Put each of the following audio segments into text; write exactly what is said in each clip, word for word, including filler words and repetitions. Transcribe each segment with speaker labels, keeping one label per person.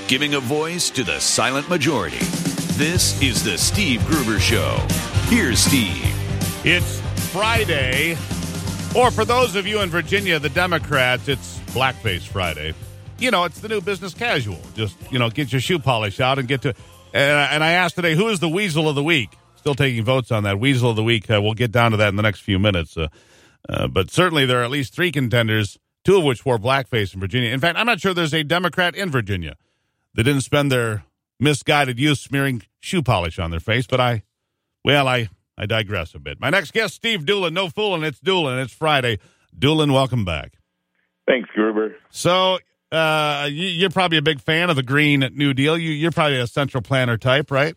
Speaker 1: giving a voice to the silent majority. This is the Steve Gruber Show. Here's Steve.
Speaker 2: It's Friday, or for those of you in Virginia, the Democrats, it's Blackface Friday. You know, it's the new business casual. Just, you know, get your shoe polish out and get to... And, and I asked today, who is the Weasel of the Week? Still taking votes on that. Weasel of the Week, uh, we'll get down to that in the next few minutes. Uh, uh, but certainly there are at least three contenders, two of which wore blackface in Virginia. In fact, I'm not sure there's a Democrat in Virginia that didn't spend their misguided youth smearing shoe polish on their face. But I, well, I, I digress a bit. My next guest, Steve Doolan. No fooling, it's Doolan. It's Friday. Doolan, welcome back.
Speaker 3: Thanks, Gruber.
Speaker 2: So uh, you, you're probably a big fan of the Green New Deal. You, you're probably a central planner type, right?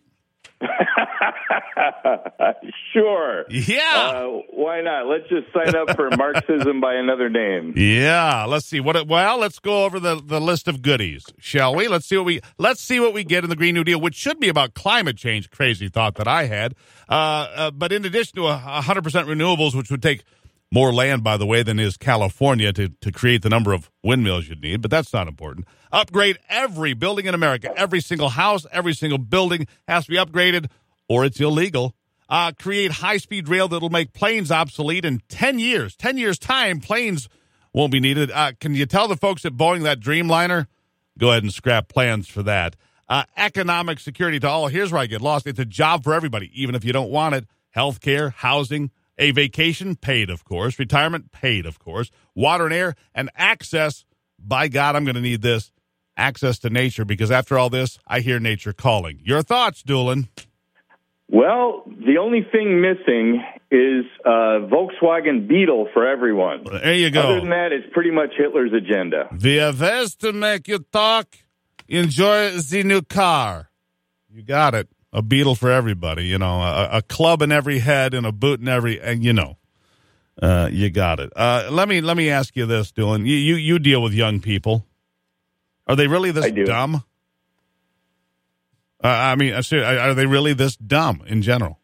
Speaker 3: Sure.
Speaker 2: Yeah.
Speaker 3: Uh, why not? Let's just sign up for Marxism by another name.
Speaker 2: Yeah. Let's see what. It, well, let's go over the, the list of goodies, shall we? Let's see what we let's see what we get in the Green New Deal, which should be about climate change. Crazy thought that I had. Uh, uh, but in addition to a hundred percent renewables, which would take more land, by the way, than is California to to create the number of windmills you'd need. But that's not important. Upgrade every building in America. Every single house, every single building has to be upgraded, or it's illegal. Uh, create high-speed rail that will make planes obsolete in ten years. ten years' time, planes won't be needed. Uh, can you tell the folks at Boeing that Dreamliner? Go ahead and scrap plans for that. Uh, economic security to all. Here's where I get lost. It's a job for everybody, even if you don't want it. Health care, housing, a vacation, paid, of course. Retirement, paid, of course. Water and air, and access. By God, I'm going to need this. Access to nature, because after all this, I hear nature calling. Your thoughts, Doolan?
Speaker 3: Well, the only thing missing is a Volkswagen Beetle for everyone.
Speaker 2: There you go.
Speaker 3: Other than that, it's pretty much Hitler's agenda.
Speaker 2: The ways to make you talk, enjoy the new car. You got it. A Beetle for everybody. You know, a, a club in every head and a boot in every, and you know, uh, you got it. Uh, let me let me ask you this, Dylan. You, you you deal with young people. Are they really this
Speaker 3: I do.
Speaker 2: dumb? Uh, I mean, are they really this dumb in general?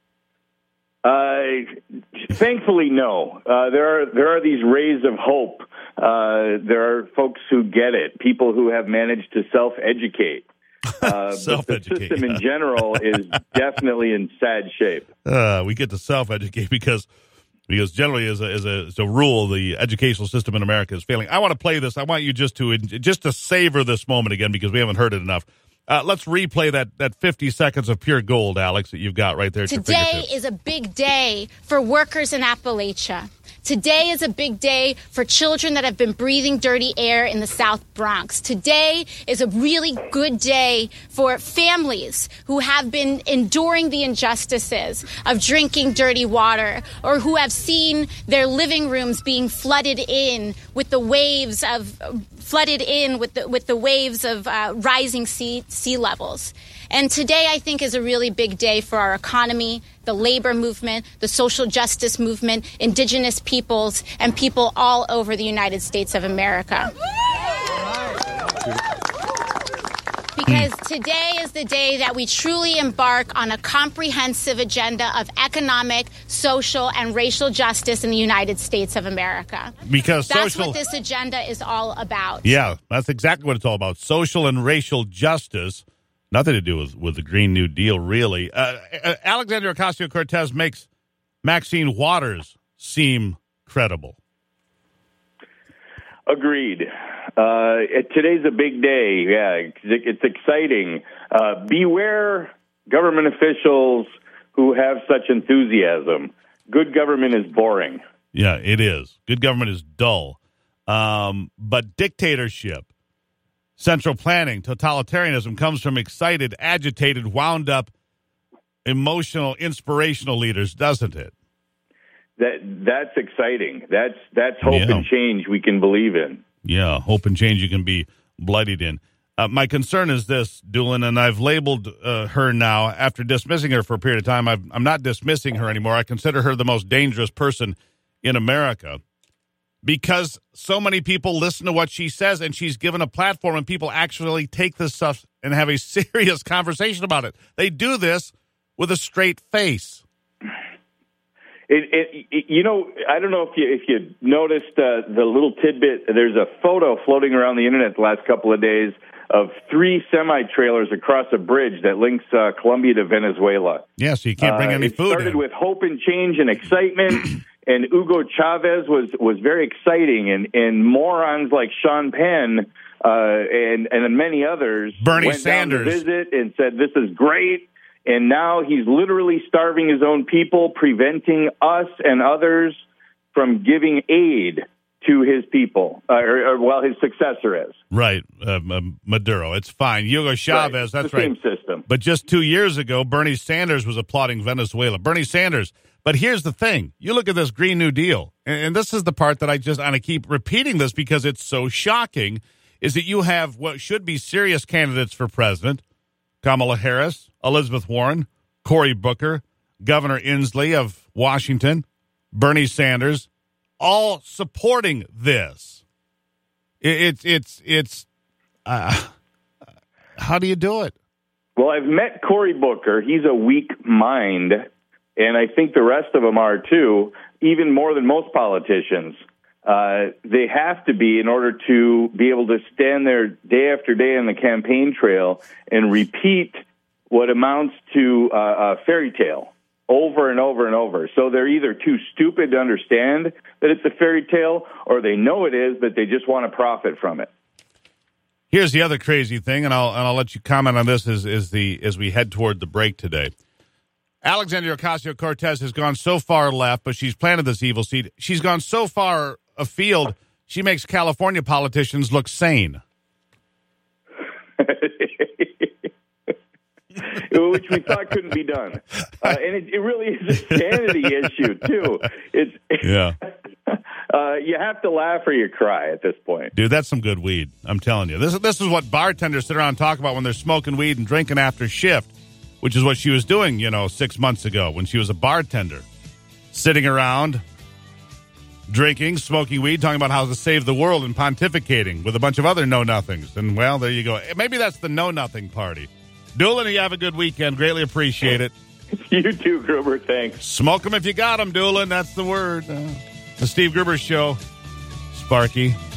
Speaker 3: Uh, thankfully, no. Uh, there are there are these rays of hope. Uh, there are folks who get it, people who have managed to self-educate. Uh, but the system in general is definitely in sad shape.
Speaker 2: Uh, we get to self-educate because because generally, as a, as a as a rule, the educational system in America is failing. I want to play this. I want you just to just to savor this moment again because we haven't heard it enough. Uh, let's replay that, that fifty seconds of pure gold, Alex, that you've got right there at your
Speaker 4: Today is a big day for workers in Appalachia. Today is a big day for children that have been breathing dirty air in the South Bronx. Today is a really good day for families who have been enduring the injustices of drinking dirty water or who have seen their living rooms being flooded in with the waves of flooded in with the, with the waves of uh, rising sea, sea levels. And today, I think, is a really big day for our economy, the labor movement, the social justice movement, indigenous peoples, and people all over the United States of America. Because today is the day that we truly embark on a comprehensive agenda of economic, social, and racial justice in the United States of America.
Speaker 2: Because
Speaker 4: that's
Speaker 2: social,
Speaker 4: what this agenda is all about.
Speaker 2: Yeah, that's exactly what it's all about. Social and racial justice. Nothing to do with, with the Green New Deal, really. Uh, Alexandria Ocasio-Cortez makes Maxine Waters seem credible.
Speaker 3: Agreed. Uh, today's a big day. Yeah, it's exciting. Uh, beware government officials who have such enthusiasm. Good government is boring.
Speaker 2: Yeah, it is. Good government is dull. Um, but dictatorship, central planning, totalitarianism comes from excited, agitated, wound up, emotional, inspirational leaders, doesn't it?
Speaker 3: That that's exciting. That's that's hope
Speaker 2: yeah.
Speaker 3: and change we can believe in.
Speaker 2: Yeah, hope and change you can be bloodied in. Uh, my concern is this, Doolan, and I've labeled uh, her now after dismissing her for a period of time. I've, I'm not dismissing her anymore. I consider her the most dangerous person in America. Because so many people listen to what she says, and she's given a platform, and people actually take this stuff and have a serious conversation about it. They do this with a straight face.
Speaker 3: It, it, it, you know, I don't know if you if you noticed uh, the little tidbit. There's a photo floating around the internet the last couple of days of three semi-trailers across a bridge that links uh, Colombia to Venezuela.
Speaker 2: Yeah, so you can't bring any
Speaker 3: uh,
Speaker 2: food in.
Speaker 3: It started with hope and change and excitement, and Hugo Chavez was, was very exciting, and, and morons like Sean Penn uh, and, and many others
Speaker 2: Bernie
Speaker 3: went
Speaker 2: Sanders.
Speaker 3: down to visit and said, this is great, and now he's literally starving his own people, preventing us and others from giving aid to his people, uh, or, or well, his successor is.
Speaker 2: Right, um, Maduro. It's fine. Hugo Chavez,
Speaker 3: right.
Speaker 2: that's
Speaker 3: the
Speaker 2: right.
Speaker 3: Same system.
Speaker 2: But just two years ago, Bernie Sanders was applauding Venezuela. Bernie Sanders. But here's the thing. You look at this Green New Deal, and, and this is the part that I just, and I keep repeating this because it's so shocking, is that you have what should be serious candidates for president, Kamala Harris, Elizabeth Warren, Cory Booker, Governor Inslee of Washington, Bernie Sanders, all supporting this. It's it's it's. Uh, how do you do it?
Speaker 3: Well, I've met Cory Booker. He's a weak mind, and I think the rest of them are too. Even more than most politicians, uh, they have to be in order to be able to stand there day after day on the campaign trail and repeat what amounts to uh, a fairy tale over and over and over. So they're either too stupid to understand that it's a fairy tale, or they know it is, but they just want to profit from it.
Speaker 2: Here's the other crazy thing, and I'll and I'll let you comment on this as, as the as we head toward the break today. Alexandria Ocasio-Cortez has gone so far left, but she's planted this evil seed. She's gone so far afield, she makes California politicians look sane.
Speaker 3: Which we thought couldn't be done. Uh, and it, it really is a sanity issue, too. It's
Speaker 2: Yeah.
Speaker 3: uh, you have to laugh or you cry at this point.
Speaker 2: Dude, that's some good weed. I'm telling you. This, this is what bartenders sit around and talk about when they're smoking weed and drinking after shift, which is what she was doing, you know, six months ago when she was a bartender. Sitting around, drinking, smoking weed, talking about how to save the world and pontificating with a bunch of other know-nothings. And, well, there you go. Maybe that's the know-nothing party. Doolin, you have a good weekend. Greatly appreciate it.
Speaker 3: You too, Gruber. Thanks.
Speaker 2: Smoke them if you got them, Doolin. That's the word. Uh, the Steve Gruber Show. Sparky.